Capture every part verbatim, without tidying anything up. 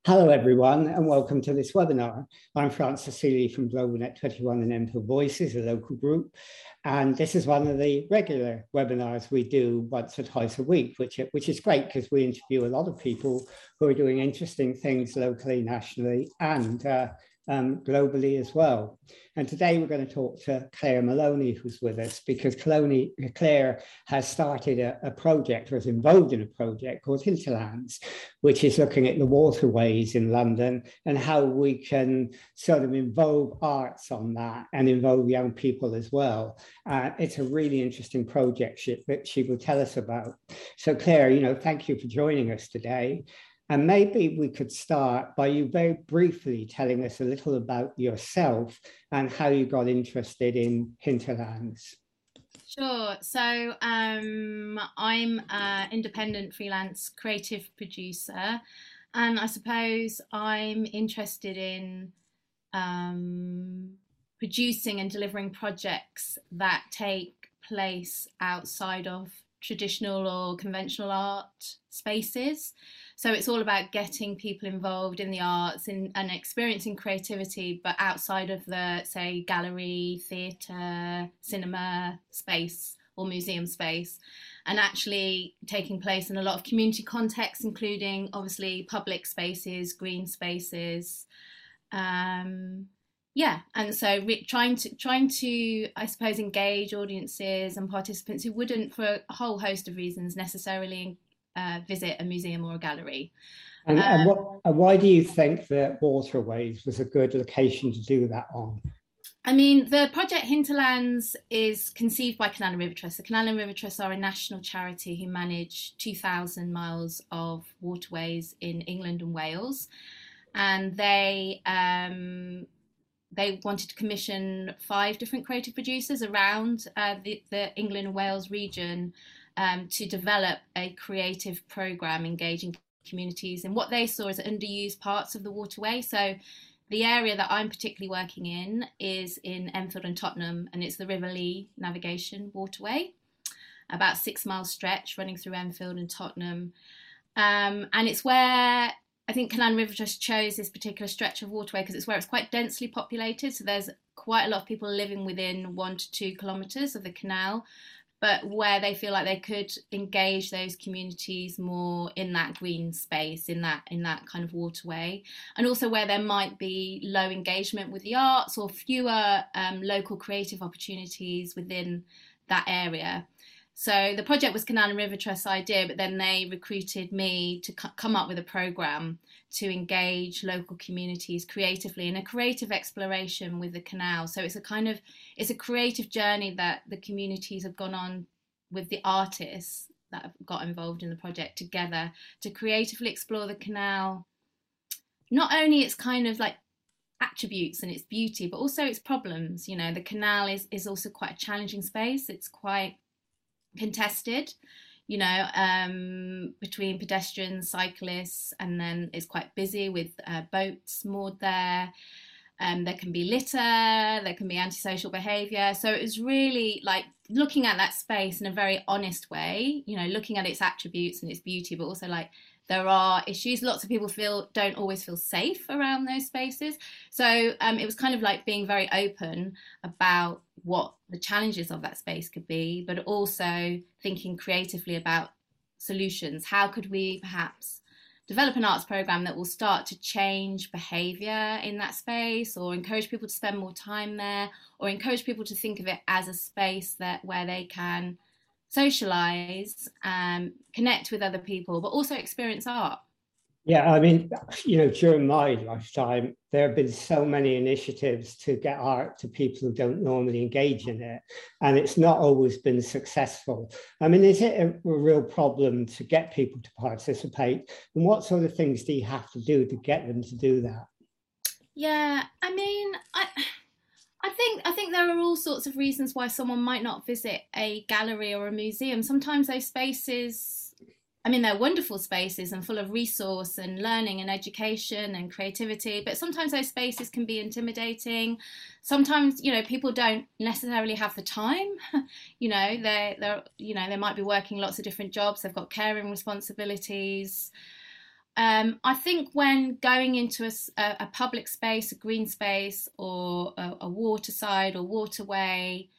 Hello, everyone, and welcome to this webinar. I'm Francis Seeley from GlobalNet twenty-one and M P O Voices, a local group. And this is one of the regular webinars we do once or twice a week, which, which is great because we interview a lot of people who are doing interesting things locally, nationally, and uh, um, globally as well. And today we're going to talk to Claire Maloney, who's with us, because Cloney, Claire has started a, a project, or is involved in a project called Hinterlands, which is looking at the waterways in London and how we can sort of involve arts on that and involve young people as well. Uh, it's a really interesting project she, that she will tell us about. So Claire, you know, thank you for joining us today. And maybe we could start by you very briefly telling us a little about yourself and how you got interested in Hinterlands. Sure. So um, I'm an independent freelance creative producer, and I suppose I'm interested in um, producing and delivering projects that take place outside of traditional or conventional art spaces. So it's all about getting people involved in the arts in, and experiencing creativity, but outside of the, say, gallery, theatre, cinema space or museum space, and actually taking place in a lot of community contexts, including obviously public spaces, green spaces. Um, yeah, and so re- trying to trying to I suppose engage audiences and participants who wouldn't, for a whole host of reasons, necessarily uh, visit a museum or a gallery. And, and, Um, what, and why do you think that Waterways was a good location to do that on? I mean, the project Hinterlands is conceived by Canal and River Trust. The Canal and River Trust are a national charity who manage two thousand miles of waterways in England and Wales, and they um, they wanted to commission five different creative producers around uh, the, the England and Wales region um, to develop a creative programme engaging communities in what they saw as underused parts of the waterway. So the area that I'm particularly working in is in Enfield and Tottenham, and it's the River Lee Navigation Waterway, about a six mile stretch running through Enfield and Tottenham. Um, and it's where I think Canal and River Trust chose this particular stretch of waterway because it's where it's quite densely populated. So there's quite a lot of people living within one to two kilometres of the canal, but where they feel like they could engage those communities more in that green space, in that in that kind of waterway, and also where there might be low engagement with the arts or fewer um, local creative opportunities within that area. So the project was Canal and River Trust's idea, but then they recruited me to c- come up with a programme to engage local communities creatively in a creative exploration with the canal. So it's a kind of, it's a creative journey that the communities have gone on with the artists that have got involved in the project together to creatively explore the canal, not only its kind of like attributes and its beauty, but also its problems. You know, the canal is, is also quite a challenging space. It's quite contested, you know, um, between pedestrians, cyclists, and then it's quite busy with uh, boats moored there. Um, there can be litter, there can be antisocial behaviour. So it was really like looking at that space in a very honest way, you know, looking at its attributes and its beauty, but also like there are issues. Lots of people feel don't always feel safe around those spaces. So um, it was kind of like being very open about what the challenges of that space could be, but also thinking creatively about solutions. How could we perhaps develop an arts programme that will start to change behaviour in that space, or encourage people to spend more time there, or encourage people to think of it as a space that where they can socialise, um, connect with other people, but also experience art. Yeah, I mean, you know, during my lifetime, there have been so many initiatives to get art to people who don't normally engage in it, and it's not always been successful. I mean, is it a, a real problem to get people to participate? And what sort of things do you have to do to get them to do that? Yeah, I mean, I. I think I think there are all sorts of reasons why someone might not visit a gallery or a museum. Sometimes those spaces, I mean, they're wonderful spaces and full of resource and learning and education and creativity, but sometimes those spaces can be intimidating. Sometimes, you know, people don't necessarily have the time. you know, they're, they're, you know, they might be working lots of different jobs. They've got caring responsibilities. Um, I think when going into a, a public space, a green space, or a, a waterside or waterway,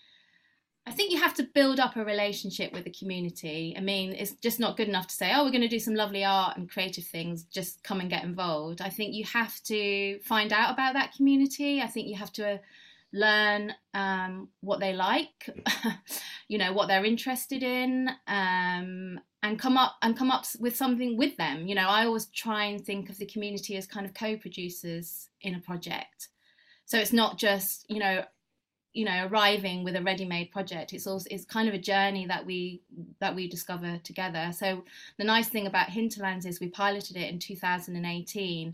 I think you have to build up a relationship with the community. I mean, it's just not good enough to say, oh, we're going to do some lovely art and creative things, just come and get involved. I think you have to find out about that community. I think you have to uh, learn um, what they like, you know, what they're interested in, um, and come up and come up with something with them. You know, I always try and think of the community as kind of co-producers in a project. So it's not just, you know, you know, arriving with a ready-made project. It's also, it's kind of a journey that we that we discover together. So the nice thing about Hinterlands is we piloted it in two thousand eighteen,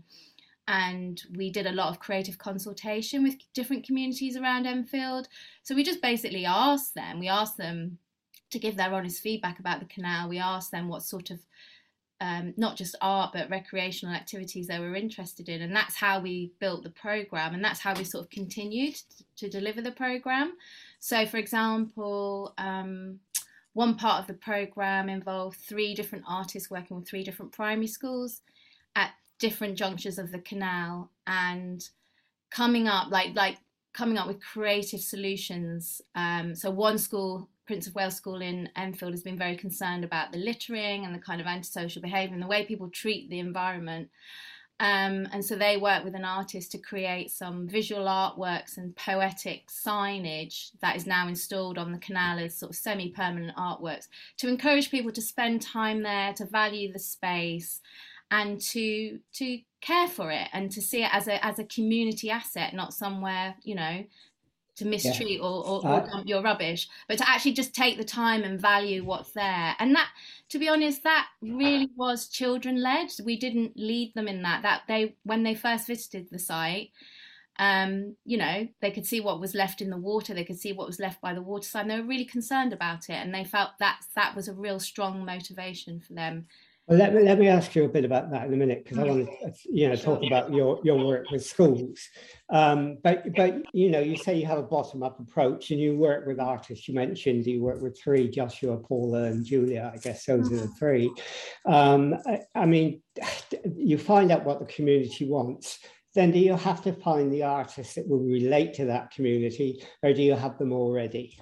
and we did a lot of creative consultation with different communities around Enfield. So we just basically asked them, we asked them to give their honest feedback about the canal. We asked them what sort of Um, not just art but recreational activities they were interested in, and that's how we built the programme, and that's how we sort of continued to deliver the programme. So for example, um, one part of the programme involved three different artists working with three different primary schools at different junctures of the canal, and coming up like like coming up with creative solutions. Um, so one school, Prince of Wales School in Enfield, has been very concerned about the littering and the kind of antisocial behaviour and the way people treat the environment. Um, and so they work with an artist to create some visual artworks and poetic signage that is now installed on the canal as sort of semi-permanent artworks to encourage people to spend time there, to value the space, and to to care for it, and to see it as a as a community asset, not somewhere, you know, to mistreat yeah. or, or, or uh, dump your rubbish, but to actually just take the time and value what's there. And that, to be honest, that really was children led. We didn't lead them in that. That they, when they first visited the site, um, you know, they could see what was left in the water. They could see what was left by the waterside. And they were really concerned about it, and they felt that that was a real strong motivation for them. Well, let me, let me ask you a bit about that in a minute, because I want to, you know, talk about your, your work with schools. Um, but, but, you know, you say you have a bottom-up approach and you work with artists. You mentioned you work with three, Joshua, Paula and Julia. I guess those are the three. Um, I, I mean, you find out what the community wants. Then do you have to find the artists that will relate to that community, or do you have them already?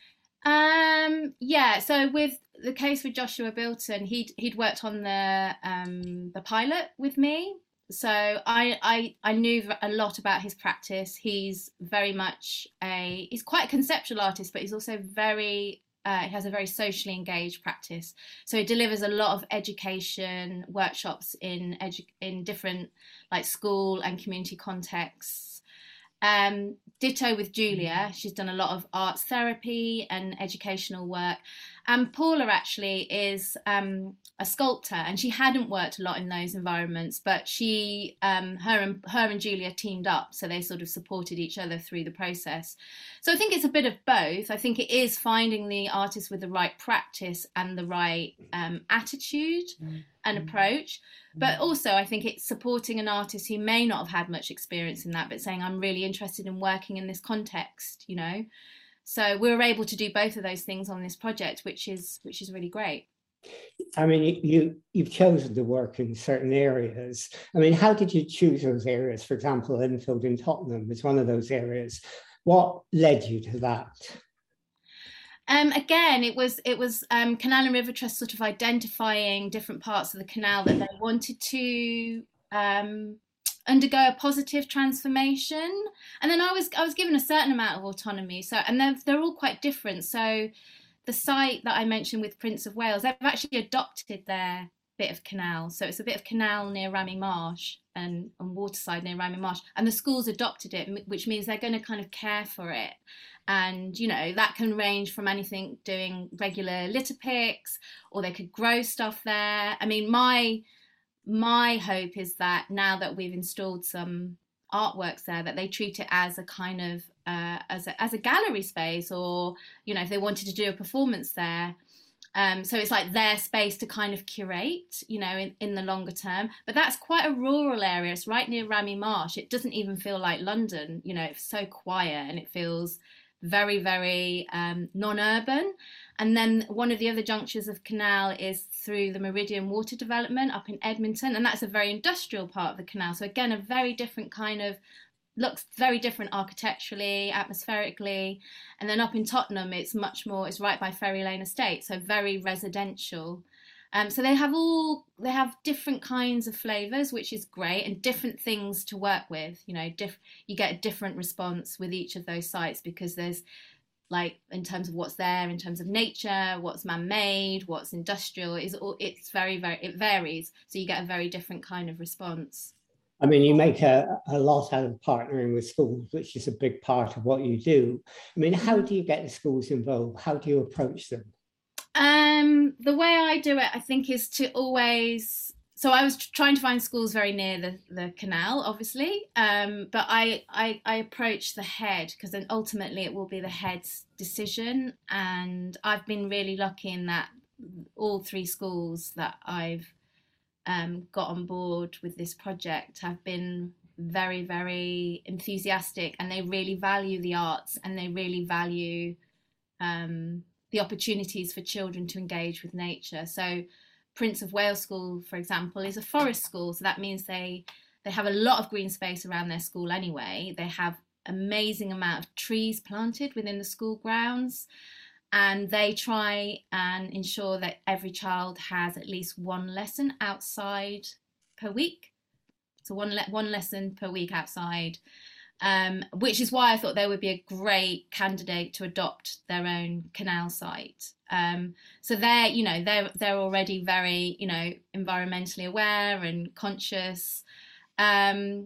Um, yeah, so with the case with Joshua Bilton, he'd he'd worked on the um, the pilot with me, so I, I I knew a lot about his practice. He's very much a he's quite a conceptual artist, but he's also very uh, he has a very socially engaged practice. So he delivers a lot of education workshops in edu- in different like school and community contexts. Um, ditto with Julia. She's done a lot of arts therapy and educational work. And Paula actually is um, a sculptor, and she hadn't worked a lot in those environments, but she, um, her and her and Julia teamed up, so they sort of supported each other through the process. So I think it's a bit of both. I think it is finding the artist with the right practice and the right um, attitude and approach. But also I think it's supporting an artist who may not have had much experience in that, but saying, I'm really interested in working in this context, you know. So we were able to do both of those things on this project, which is which is really great. I mean, you, you've chosen to work in certain areas. I mean, how did you choose those areas? For example, Enfield in Tottenham is one of those areas. What led you to that? Um, again, it was it was um, Canal and River Trust sort of identifying different parts of the canal that they wanted to um, undergo a positive transformation, and then I was I was given a certain amount of autonomy. So, and they're they're all quite different. So, the site that I mentioned with Prince of Wales, they've actually adopted their bit of canal. So it's a bit of canal near Rammy Marsh and, and waterside near Rammy Marsh, and the school's adopted it, which means they're going to kind of care for it. And, you know, that can range from anything doing regular litter picks, or they could grow stuff there. I mean, my my hope is that now that we've installed some artworks there, that they treat it as a kind of uh, as a, as a gallery space, or, you know, if they wanted to do a performance there. Um, so it's like their space to kind of curate, you know, in, in the longer term. But that's quite a rural area. It's right near Rammy Marsh. It doesn't even feel like London, you know, it's so quiet, and it feels very, very um, non-urban. And then one of the other junctures of canal is through the Meridian Water Development up in Edmonton, and that's a very industrial part of the canal. So again, a very different kind of, looks very different architecturally, atmospherically. And then up in Tottenham, it's much more, it's right by Ferry Lane Estate, so very residential. Um, so they have all, they have different kinds of flavours, which is great, and different things to work with. You know, diff, you get a different response with each of those sites, because there's, like, in terms of what's there, in terms of nature, what's man-made, what's industrial, is all, it's very, very, it varies. So you get a very different kind of response. I mean, you make a, a lot out of partnering with schools, which is a big part of what you do. I mean, how do you get the schools involved? How do you approach them? Um, the way I do it, I think, is to always, so I was trying to find schools very near the, the canal, obviously, um, but I, I, I approach the head, because then ultimately it will be the head's decision. And I've been really lucky in that all three schools that I've um, got on board with this project have been very, very enthusiastic, and they really value the arts, and they really value um, the opportunities for children to engage with nature. So Prince of Wales School, for example, is a forest school. So that means they they have a lot of green space around their school anyway. They have amazing amount of trees planted within the school grounds, and they try and ensure that every child has at least one lesson outside per week. So one le- one lesson per week outside, um, which is why I thought they would be a great candidate to adopt their own canal site. Um, so they're, you know, they're they're already very, you know, environmentally aware and conscious. Um,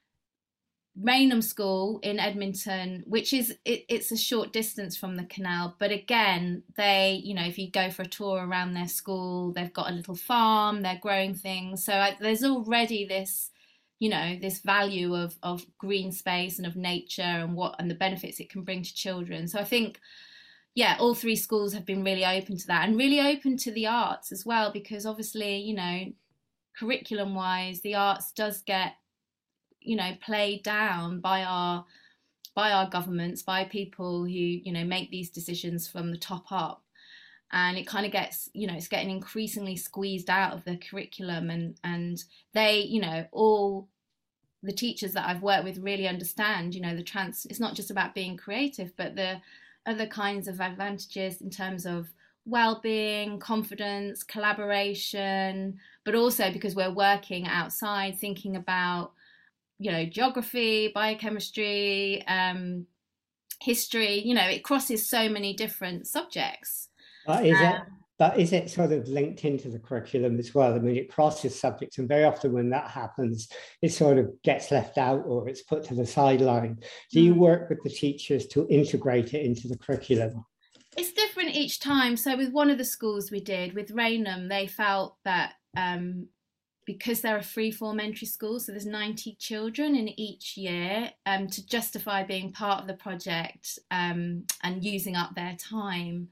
Rainham School in Edmonton, which is it, it's a short distance from the canal, but again, they, you know, if you go for a tour around their school, they've got a little farm, they're growing things. So I, there's already this, you know, this value of of green space and of nature and what and the benefits it can bring to children. So I think, yeah, all three schools have been really open to that, and really open to the arts as well, because obviously, you know, curriculum wise, the arts does get, you know, played down by our by our governments, by people who, you know, make these decisions from the top up, and it kind of gets, you know, it's getting increasingly squeezed out of the curriculum, and and they, you know, all the teachers that I've worked with really understand, you know, the trans, it's not just about being creative, but the other kinds of advantages in terms of well-being, confidence, collaboration, but also because we're working outside, thinking about, you know, geography, biochemistry, um, history, you know, it crosses so many different subjects. Uh, is Um, it, but is it sort of linked into the curriculum as well? I mean, it crosses subjects, and very often when that happens, it sort of gets left out or it's put to the sideline. Do you work with the teachers to integrate it into the curriculum? It's different each time. So with one of the schools we did, with Rainham, they felt that um, because they're a free-form entry school, so there's ninety children in each year, um, to justify being part of the project um, and using up their time,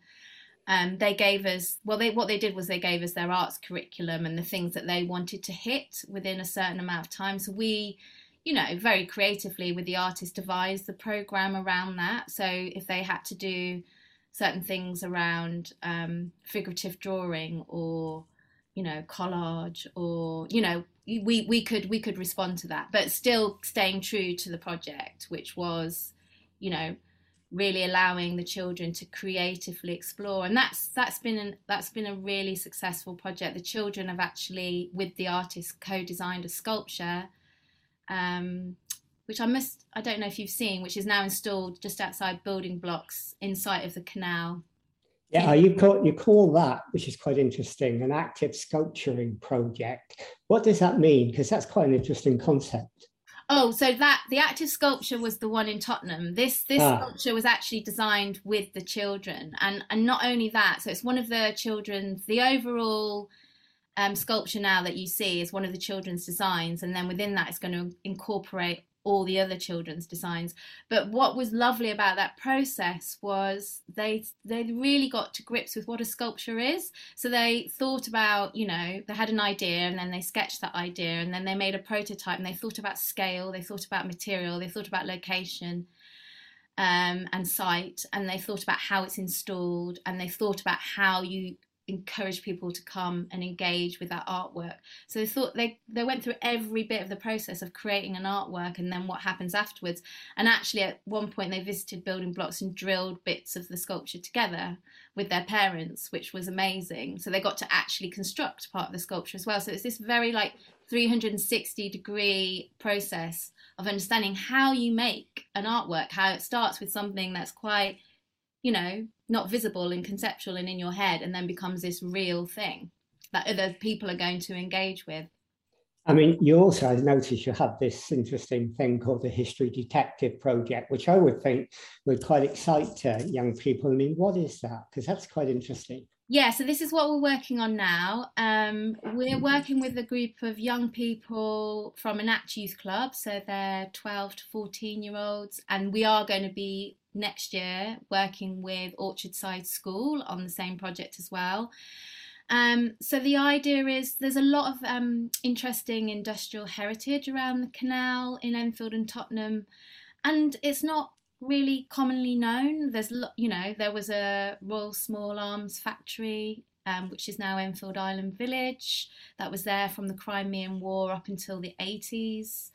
um, they gave us, well, they what they did was they gave us their arts curriculum and the things that they wanted to hit within a certain amount of time. So we, you know, very creatively with the artist devised the programme around that. So if they had to do certain things around um, figurative drawing or, you know, collage, or, you know, we we could we could respond to that, but still staying true to the project, which was, you know, really allowing the children to creatively explore. And that's that's been an, that's been a really successful project. The children have actually, with the artist, co-designed a sculpture, um, which I must I don't know if you've seen, which is now installed just outside Building Blocks in sight of the canal. Yeah, you call you call that, which is quite interesting, an active sculpturing project. What does that mean? Because that's quite an interesting concept. Oh, so that the active sculpture was the one in Tottenham. This this Ah, sculpture was actually designed with the children, and and not only that. So it's one of the children's. The overall um, sculpture now that you see is one of the children's designs, and then within that, it's going to incorporate all the other children's designs. But what was lovely about that process was they they really got to grips with what a sculpture is. So they thought about, you know, they had an idea, and then they sketched that idea, and then they made a prototype, and they thought about scale, they thought about material, they thought about location. um, and site, and they thought about how it's installed, and they thought about how you encourage people to come and engage with that artwork. So they thought they they went through every bit of the process of creating an artwork and then what happens afterwards. And actually at one point they visited building blocks and drilled bits of the sculpture together with their parents, which was amazing. So they got to actually construct part of the sculpture as well. So it's this very like three hundred sixty degree process of understanding how you make an artwork, how it starts with something that's quite, you know, not visible and conceptual and in your head, and then becomes this real thing that other people are going to engage with. I mean, you also, I noticed you have this interesting thing called the History Detective Project, which I would think would quite excite uh, young people. I mean, what is that? Because that's quite interesting. Yeah, so this is what we're working on now. Um, we're working with a group of young people from Enact Youth Club, so they're twelve to fourteen year olds, and we are going to be next year working with Orchardside School on the same project as well. Um, so the idea is there's a lot of um, interesting industrial heritage around the canal in Enfield and Tottenham, and it's not really commonly known. There's, you know, there was a Royal Small Arms factory, um, which is now Enfield Island Village, that was there from the Crimean War up until the eighties.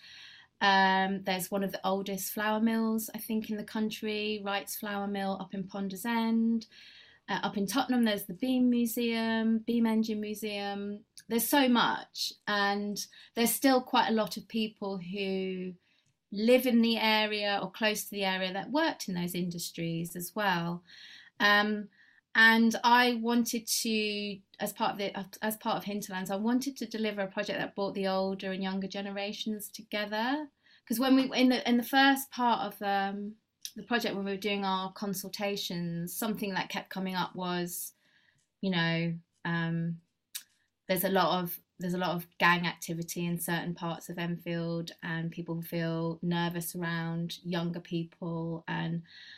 Um, there's one of the oldest flour mills, I think, in the country, Wright's Flour Mill up in Ponders End. Uh, up in Tottenham, there's the Beam Museum, Beam Engine Museum. There's so much, and there's still quite a lot of people who live in the area or close to the area that worked in those industries as well. Um, and I wanted to, as part of the, as part of Hinterlands, I wanted to deliver a project that brought the older and younger generations together. Because when we in the in the first part of um, the project, when we were doing our consultations, something that kept coming up was, you know, um, there's a lot of there's a lot of gang activity in certain parts of Enfield, and people feel nervous around younger people. And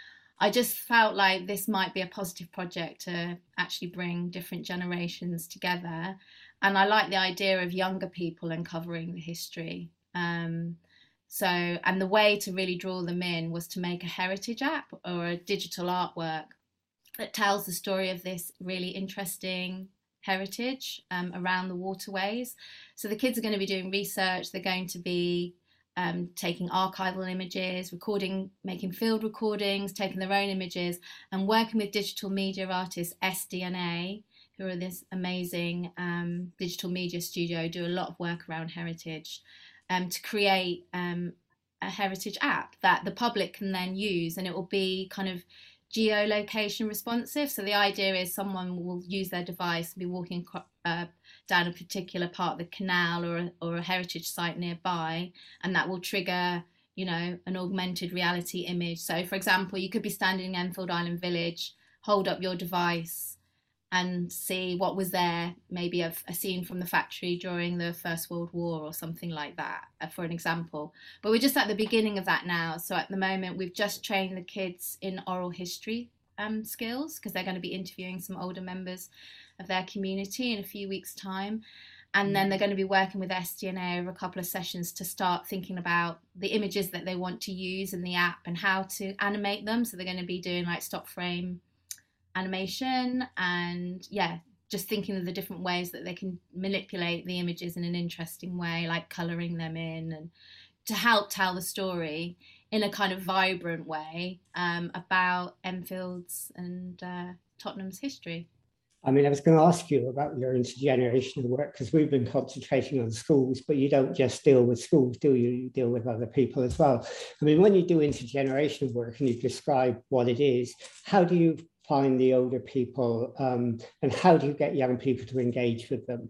I just felt like this might be a positive project to actually bring different generations together. And I like the idea of younger people uncovering the history. Um, so, and the way to really draw them in was to make a heritage app or a digital artwork that tells the story of this really interesting heritage um, around the waterways. So the kids are going to be doing research, they're going to be um, taking archival images, recording, making field recordings, taking their own images, and working with digital media artists S D N A, who are this amazing um, digital media studio, do a lot of work around heritage, um, to create um, a heritage app that the public can then use, and it will be kind of geolocation responsive. So the idea is someone will use their device and be walking uh, down a particular part of the canal or a, or a heritage site nearby, and that will trigger, you know, an augmented reality image. So for example, you could be standing in Enfield Island Village, hold up your device and see what was there, maybe a, a scene from the factory during the First World War or something like that, uh, for an example. But we're just at the beginning of that now. So at the moment, we've just trained the kids in oral history um, skills, because they're going to be interviewing some older members of their community in a few weeks' time. And then they're going to be working with S D N A over a couple of sessions to start thinking about the images that they want to use in the app and how to animate them. So they're going to be doing like stop frame animation, and yeah, just thinking of the different ways that they can manipulate the images in an interesting way, like colouring them in, and to help tell the story in a kind of vibrant way um, about Enfield's and uh, Tottenham's history. I mean, I was going to ask you about your intergenerational work, because we've been concentrating on schools, but you don't just deal with schools, do you? You deal with other people as well. I mean, when you do intergenerational work and you describe what it is, how do you find the older people, um, and how do you get young people to engage with them?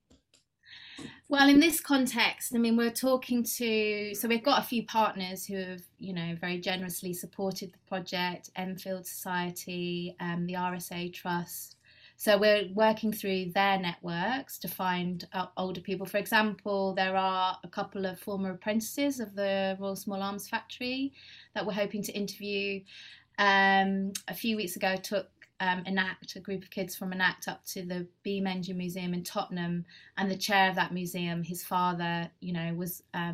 Well, in this context, I mean, we're talking to, so we've got a few partners who have, you know, very generously supported the project, Enfield Society, um, the R S A Trust. So we're working through their networks to find uh, older people. For example, there are a couple of former apprentices of the Royal Small Arms factory that we're hoping to interview. Um, a few weeks ago, I took um, Enact, a group of kids from Enact, up to the Beam Engine Museum in Tottenham, and the chair of that museum, his father, you know, was um,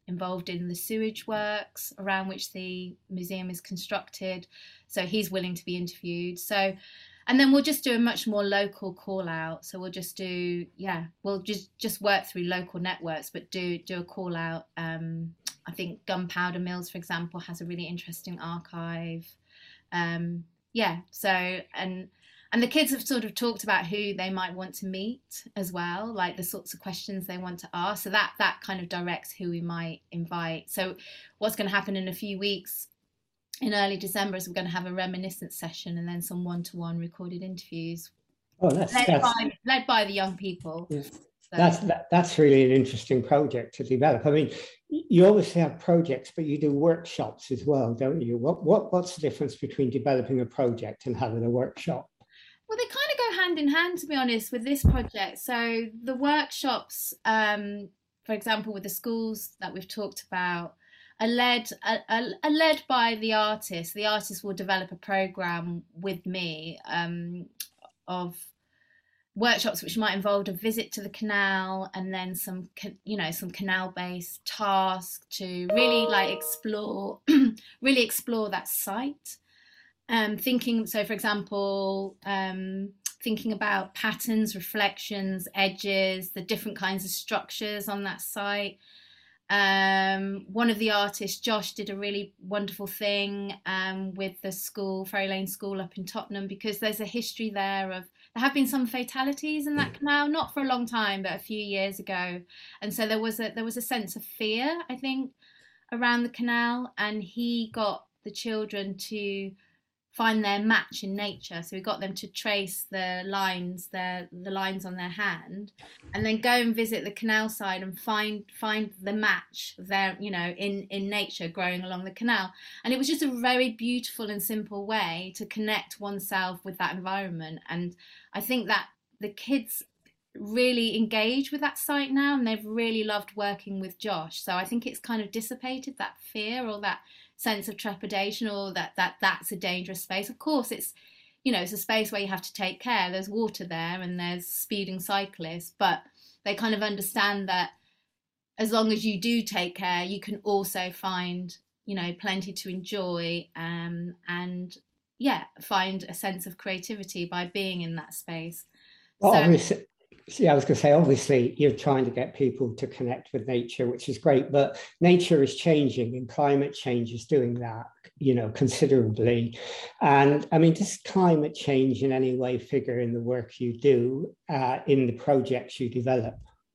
involved in the sewage works around which the museum is constructed. So he's willing to be interviewed. So, and then we'll just do a much more local call out. So we'll just do, yeah, we'll just, just work through local networks, but do, do a call out. Um, I think Gunpowder Mills, for example, has a really interesting archive. Um, yeah, so, and, and the kids have sort of talked about who they might want to meet as well, like the sorts of questions they want to ask. So that that kind of directs who we might invite. So what's going to happen in a few weeks in early December is we're going to have a reminiscence session and then some one-to-one recorded interviews. Oh, that's, led, that's, by, led by the young people. Yeah. So. That's that, that's really an interesting project to develop. I mean, you obviously have projects, but you do workshops as well, don't you? What what what's the difference between developing a project and having a workshop? Well, they kind of go hand in hand, to be honest, with this project. So the workshops, um, for example, with the schools that we've talked about, are led are, are led by the artist. The artist will develop a program with me um, of workshops which might involve a visit to the canal and then some, you know, some canal-based tasks to really like explore, really explore that site. Um, thinking, so for example, um, thinking about patterns, reflections, edges, the different kinds of structures on that site. Um, one of the artists, Josh, did a really wonderful thing um, with the school, Ferry Lane School up in Tottenham, because there's a history there of, there have been some fatalities in that canal, not for a long time, but a few years ago. And so there was a, there was a sense of fear, I think, around the canal, and he got the children to find their match in nature. So we got them to trace the lines, their the lines on their hand, and then go and visit the canal side and find find the match there, you know, in in nature growing along the canal. And it was just a very beautiful and simple way to connect oneself with that environment. And I think that the kids really engage with that site now, and they've really loved working with Josh. So I think it's kind of dissipated that fear or that sense of trepidation, or that that that's a dangerous space. Of course, it's, you know, it's a space where you have to take care. There's water there and there's speeding cyclists, but they kind of understand that as long as you do take care, you can also find, you know, plenty to enjoy, um, and yeah, find a sense of creativity by being in that space. Well, so, obviously, yeah, I was going to say, obviously, you're trying to get people to connect with nature, which is great, but nature is changing and climate change is doing that, you know, considerably. And I mean, does climate change in any way figure in the work you do, uh, in the projects you develop?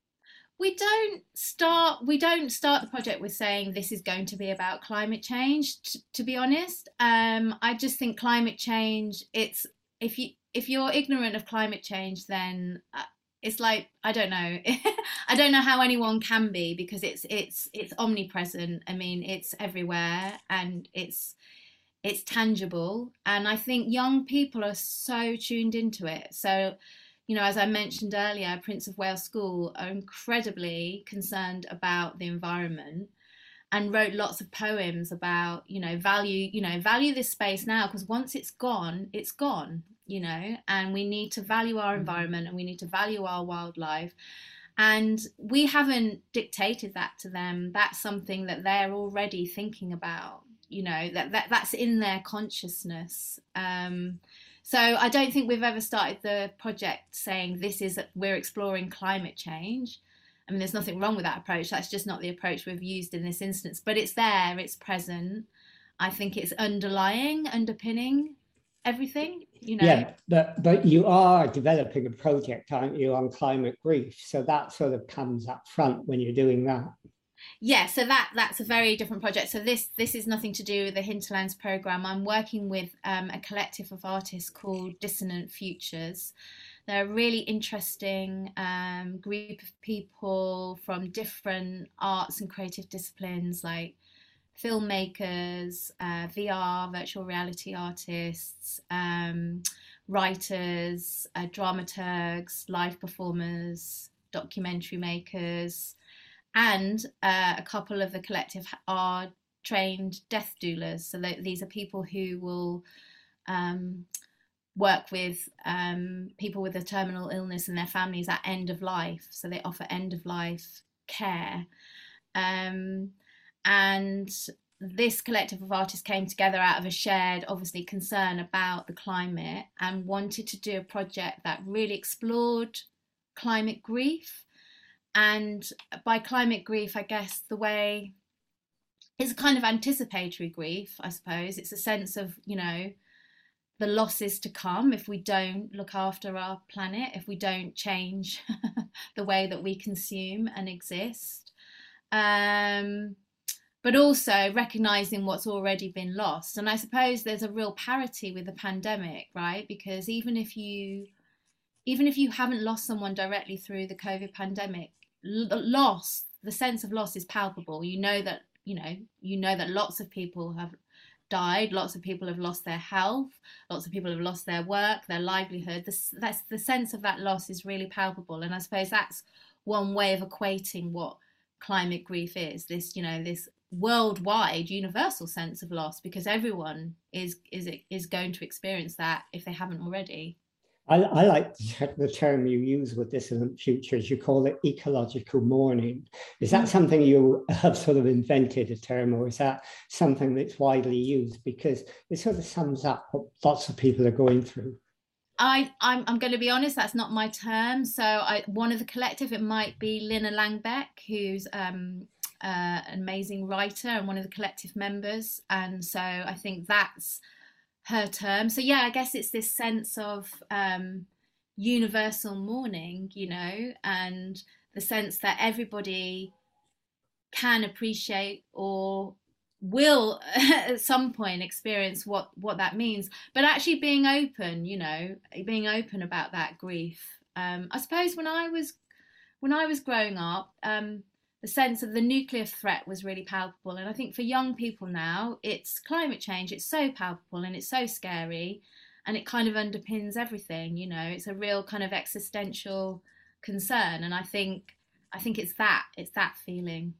We don't start. We don't start the project with saying this is going to be about climate change. T- to be honest, um, I just think climate change. It's if you if you're ignorant of climate change, then uh, it's like, I don't know. I don't know how anyone can be, because it's it's it's omnipresent. I mean, it's everywhere and it's it's tangible. And I think young people are so tuned into it. So, you know, as I mentioned earlier, Prince of Wales School are incredibly concerned about the environment and wrote lots of poems about, you know, value, you know, value this space now, because once it's gone, it's gone, you know, and we need to value our environment and we need to value our wildlife. And we haven't dictated that to them. That's something that they're already thinking about, you know, that, that that's in their consciousness. Um, so I don't think we've ever started the project saying this is, we're exploring climate change. I mean, there's nothing wrong with that approach. That's just not the approach we've used in this instance. But it's there, it's present. I think it's underlying, underpinning everything, you know. Yeah, but but you are developing a project, aren't you, on climate grief? So that sort of comes up front when you're doing that. Yeah, so that that's a very different project. So this this is nothing to do with the Hinterlands programme. I'm working with um, a collective of artists called Dissonant Futures. They're a really interesting um, group of people from different arts and creative disciplines, like filmmakers, uh, V R, virtual reality artists, um, writers, uh, dramaturgs, live performers, documentary makers, and uh, a couple of the collective are trained death doulas. So these are people who will um, work with um, people with a terminal illness and their families at end of life. So they offer end of life care. Um, And this collective of artists came together out of a shared, obviously, concern about the climate and wanted to do a project that really explored climate grief. And by climate grief, I guess the way it's a kind of anticipatory grief, I suppose. It's a sense of, you know, the losses to come if we don't look after our planet, if we don't change the way that we consume and exist. Um, but also recognizing what's already been lost. And I suppose there's a real parity with the pandemic, right? Because even if you even if you haven't lost someone directly through the COVID pandemic, loss, the sense of loss is palpable. You know that, you know, you know that lots of people have died, lots of people have lost their health, lots of people have lost their work, their livelihood. This, that's the sense of that loss is really palpable. And I suppose that's one way of equating what climate grief is, this, you know, this worldwide universal sense of loss, because everyone is is is going to experience that if they haven't already. I, I like the term you use with Dissident Futures. You call it ecological mourning. Is that something you have sort of invented a term, or is that something that's widely used? Because it sort of sums up what lots of people are going through. I, I'm, I'm going to be honest, that's not my term. So I, one of the collective, it might be Lina Langbeck, who's um, uh, an amazing writer and one of the collective members. And so I think that's her term. So yeah, I guess it's this sense of um, universal mourning, you know, and the sense that everybody can appreciate or will at some point experience what what that means, but actually being open, you know, being open about that grief. um I suppose when I was when I was growing up, um the sense of the nuclear threat was really palpable, and I think for young people now, it's climate change. It's so palpable and it's so scary, and it kind of underpins everything, you know. It's a real kind of existential concern, and I think I think it's that it's that feeling.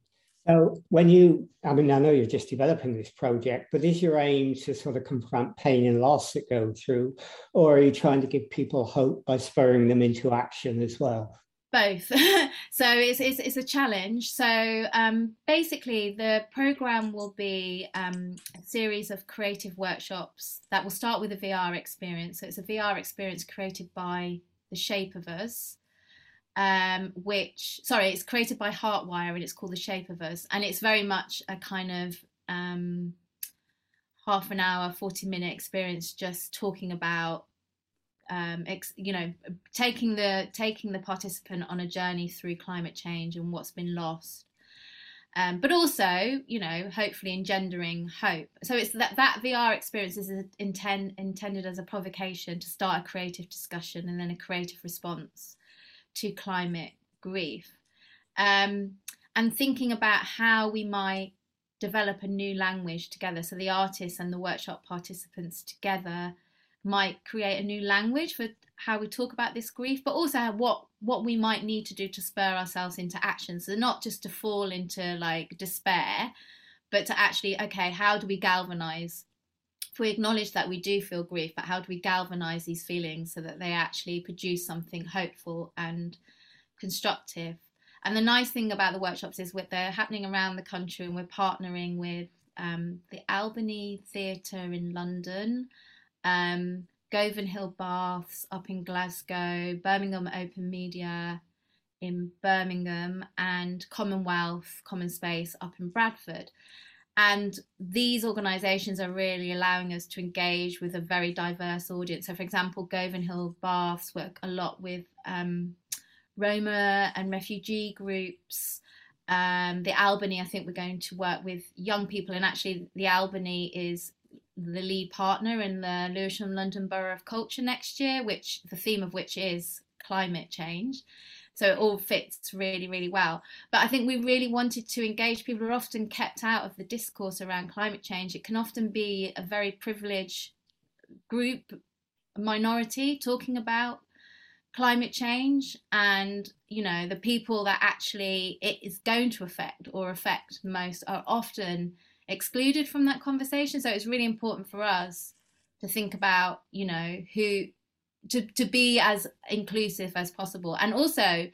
So when you, I mean, I know you're just developing this project, but is your aim to sort of confront pain and loss that go through, or are you trying to give people hope by spurring them into action as well? Both. So it's, it's it's a challenge. So um, basically, the program will be um, a series of creative workshops that will start with a V R experience. So it's a V R experience created by The Shape of Us. Um, which, sorry, it's created by Heartwire, and it's called The Shape of Us. And it's very much a kind of um, half an hour, forty minute experience, just talking about, um, ex, you know, taking the taking the participant on a journey through climate change and what's been lost. Um, but also, you know, hopefully engendering hope. So it's that, that V R experience is intend, intended as a provocation to start a creative discussion and then a creative response to climate grief, um, and thinking about how we might develop a new language together. So the artists and the workshop participants together might create a new language for how we talk about this grief, but also what what we might need to do to spur ourselves into action. So not just to fall into like despair, but to actually, okay, how do we galvanize? If we acknowledge that we do feel grief, but how do we galvanize these feelings so that they actually produce something hopeful and constructive? And the nice thing about the workshops is that they're happening around the country, and we're partnering with um, the Albany Theatre in London, um, Govan Hill Baths up in Glasgow, Birmingham Open Media in Birmingham, and Commonwealth Common Space up in Bradford. And these organisations are really allowing us to engage with a very diverse audience. So, for example, Govan Hill Baths work a lot with um, Roma and refugee groups. Um, the Albany, I think we're going to work with young people. And actually, the Albany is the lead partner in the Lewisham London Borough of Culture next year, which the theme of which is climate change. So it all fits really, really well. But I think we really wanted to engage people who are often kept out of the discourse around climate change. It can often be a very privileged group, a minority talking about climate change, and, you know, the people that actually it is going to affect or affect most are often excluded from that conversation. So it's really important for us to think about, you know, who To, to be as inclusive as possible, and also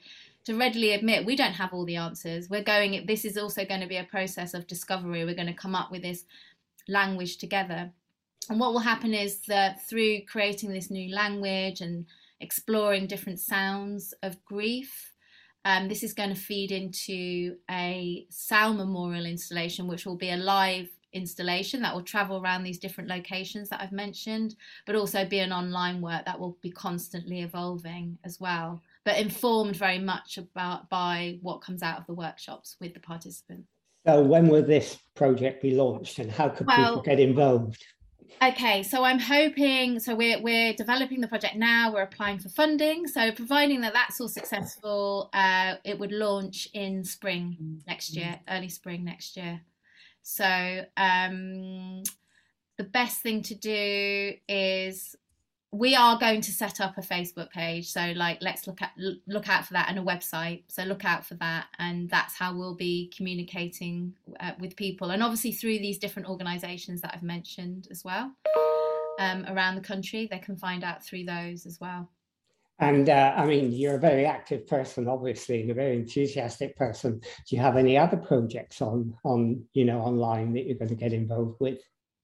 to readily admit we don't have all the answers. We're going, this is also going to be a process of discovery. We're going to come up with this language together. And what will happen is that through creating this new language and exploring different sounds of grief, um, this is going to feed into a Sal Memorial installation, which will be a live installation that will travel around these different locations that I've mentioned, but also be an online work that will be constantly evolving as well, but informed very much about by what comes out of the workshops with the participants. So when will this project be launched, and how could well, people get involved? Okay, so I'm hoping, so we're, we're developing the project now, we're applying for funding. So providing that that's all successful, uh, it would launch in spring next year, early spring next year. So um, the best thing to do is, we are going to set up a Facebook page. So like, let's look at look out for that, and a website. So look out for that. And that's how we'll be communicating uh, with people. And obviously through these different organisations that I've mentioned as well, um, around the country, they can find out through those as well. And uh, I mean, you're a very active person, obviously, and a very enthusiastic person. Do you have any other projects on, on you know, online that you're going to get involved with?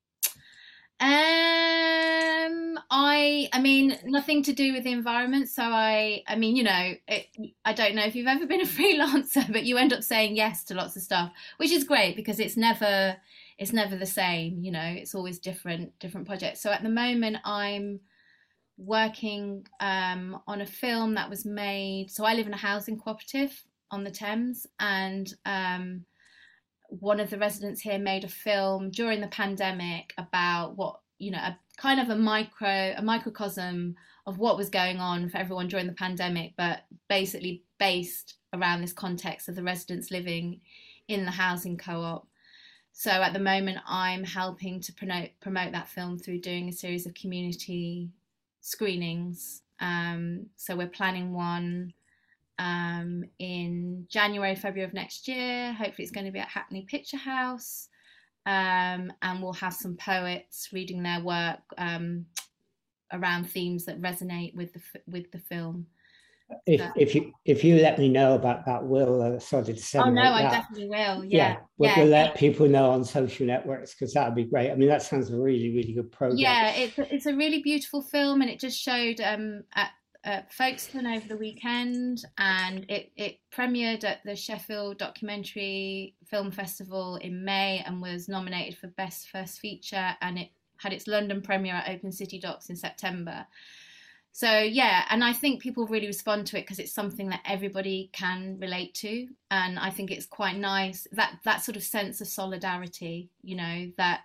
Um, I, I mean, nothing to do with the environment. So I, I mean, you know, it, I don't know if you've ever been a freelancer, but you end up saying yes to lots of stuff, which is great because it's never, it's never the same. You know, it's always different, different projects. So at the moment, I'm working um, on a film that was made. So I live in a housing cooperative on the Thames, and um, one of the residents here made a film during the pandemic about what, you know, a kind of a micro, a microcosm of what was going on for everyone during the pandemic, but basically based around this context of the residents living in the housing co-op. So at the moment, I'm helping to promote promote that film through doing a series of community screenings. Um, so we're planning one um, in January, February of next year. Hopefully it's going to be at Hackney Picture House. Um, and we'll have some poets reading their work um, around themes that resonate with the with the film. If, so, if you if you let me know about that, we'll uh, sort of disseminate. Oh no, I that. definitely will. Yeah, yeah, we'll, yeah. we'll let people know on social networks, because that would be great. I mean, that sounds a really, really good project. Yeah, it's it's a really beautiful film, and it just showed um, at, at Folkestone over the weekend, and it it premiered at the Sheffield Documentary Film Festival in May and was nominated for Best First Feature, and it had its London premiere at Open City Docs in September. So yeah, and I think people really respond to it because it's something that everybody can relate to, and I think it's quite nice, that that sort of sense of solidarity, you know, that,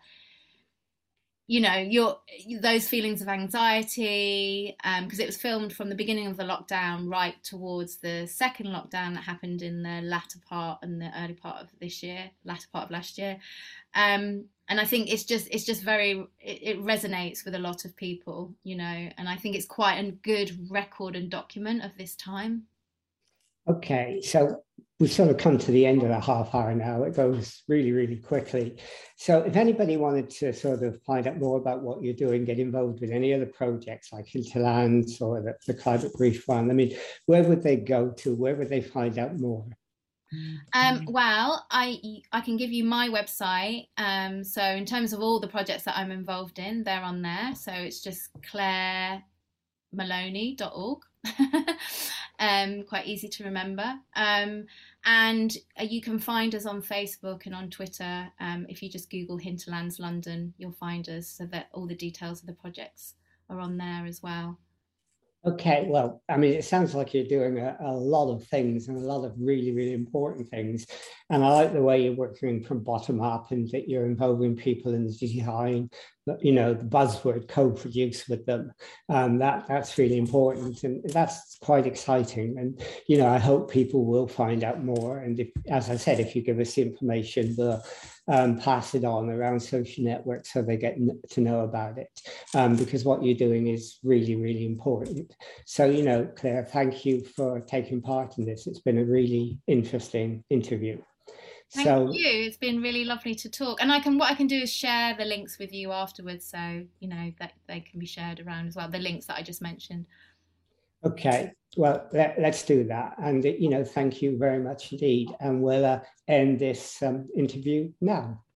you know, your those feelings of anxiety, because um, it was filmed from the beginning of the lockdown right towards the second lockdown that happened in the latter part and the early part of this year, latter part of last year. Um, and I think it's just it's just very it, it resonates with a lot of people, you know, and I think it's quite a good record and document of this time. Okay, so we've sort of come to the end of the half hour now. It goes really, really quickly. So if anybody wanted to sort of find out more about what you're doing, get involved with any other projects like Hinterlands or the, the Climate Grief Fund, I mean, where would they go to? Where would they find out more? Um, well, I I can give you my website. Um, so in terms of all the projects that I'm involved in, they're on there. So it's just claire maloney dot org. um, quite easy to remember. Um, and you can find us on Facebook and on Twitter. Um, if you just Google Hinterlands London, you'll find us, so that all the details of the projects are on there as well. Okay, well, I mean, it sounds like you're doing a, a lot of things and a lot of really, really important things. And I like the way you're working from bottom up and that you're involving people in the design, you know, the buzzword co-produce with them. Um, that, that's really important, and that's quite exciting. And, you know, I hope people will find out more. And if, as I said, if you give us the information, we'll um, pass it on around social networks so they get to know about it, um, because what you're doing is really, really important. So, you know, Claire, thank you for taking part in this. It's been a really interesting interview. Thank so, you. It's been really lovely to talk. And I can what I can do is share the links with you afterwards, so, you know, that they can be shared around as well, the links that I just mentioned. Okay, well, let, us do that. And, you know, thank you very much indeed. And we'll uh, end this um, interview now.